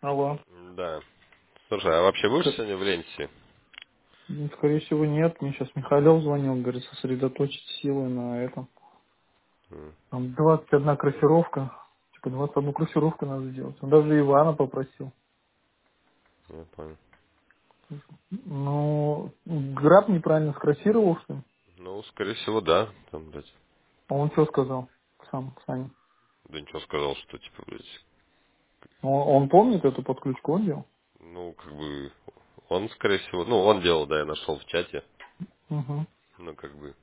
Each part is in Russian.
Алло. Да. Слушай, а вообще будешь К- сегодня в Ленте? Скорее всего, нет. Мне сейчас Михалев звонил, говорит, сосредоточить силы на этом. М, Там 21 кросировка. Типа 21 кросировку надо сделать. Он даже Ивана попросил. Я понял. Ну, Граб неправильно скрасировал, что ли? Ну, скорее всего, да. Там, блядь, А он что сказал? Сам, Саня. да ничего сказал, что, типа, блядь, Он помнит эту подключку, он делал? ну, как бы, он, скорее всего, ну, он делал, да, я нашел в чате, Угу. ну, как бы,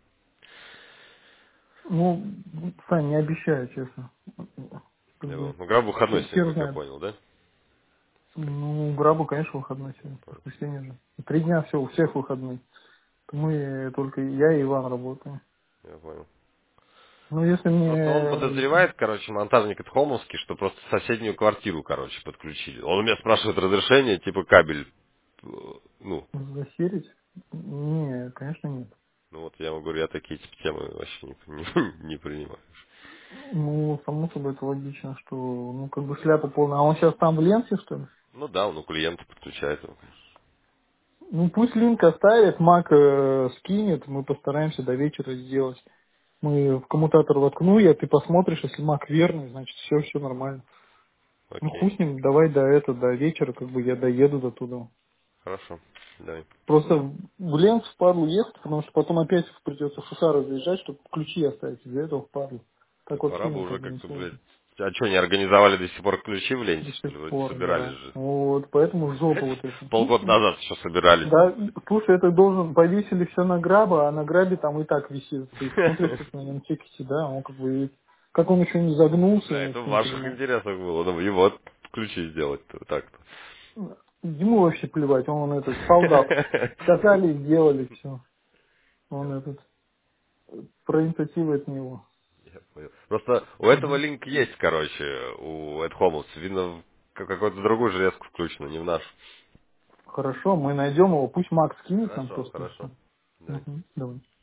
Ну, Саня, не обещаю, честно. Как я бы, понял. Ну, Граб выходной сегодня, хер как я знает. понял, да? Ну, Грабу, конечно, выходной Я сегодня. понял. Воскресенье же. 3 дня все, у всех выходные. Мы только я и Иван работаем. Я понял. Ну, если Просто он мне... подозревает, короче, монтажник от Холмовский, что просто соседнюю квартиру, короче, подключили. Он у меня спрашивает разрешение, типа, кабель, ну, Засерить? Не, конечно, нет. ну вот я ему говорю, я такие типа темы вообще не принимаю. Ну, само собой, это логично, что, ну, как бы шляпа полная. А он сейчас там в Ленте, что ли? Ну да, он у клиента подключает его. Ну, пусть линк оставит, Мак скинет, мы постараемся до вечера сделать. Мы в коммутатор воткну я, ты посмотришь, если Мак верный, значит, все нормально. Ну, Окей. хуй с ним, давай до вечера, как бы я доеду до туда. Хорошо. Давай. Просто в Ленск впадлу ехать, потому что потом опять придется в Шушару заезжать, чтобы ключи оставить. Из-за этого впадлу. Да Так пора вообще бы им уже как бы как-то, несложно. блядь. А что, не организовали до сих пор ключи в ленте, До что сих ли? Вроде пор, собирались да. же. Вот, поэтому жопа вот эта. Полгода назад еще собирались, Да, нахуй. слушай, это должен, повесили все на Граба, а на Грабе там и так висит. Ты смотришь как на нем тикете, да, он как бы, как он еще не загнулся, Да, я это в вообще не ваших понимаю. интересах было. Ну, его ключи сделать-то так-то. Ему вообще плевать, он этот, солдат. Сказали, сделали, все. Он этот, про инициативу от него. Я понял. Просто у этого Мгм. линк есть, короче, у Эд Хомус. Видно, в какой-то другой железку включено, не в наш. Хорошо, мы найдем его, пусть Макс кинет нам Хорошо, просто и хорошо. все. Давай. Давай.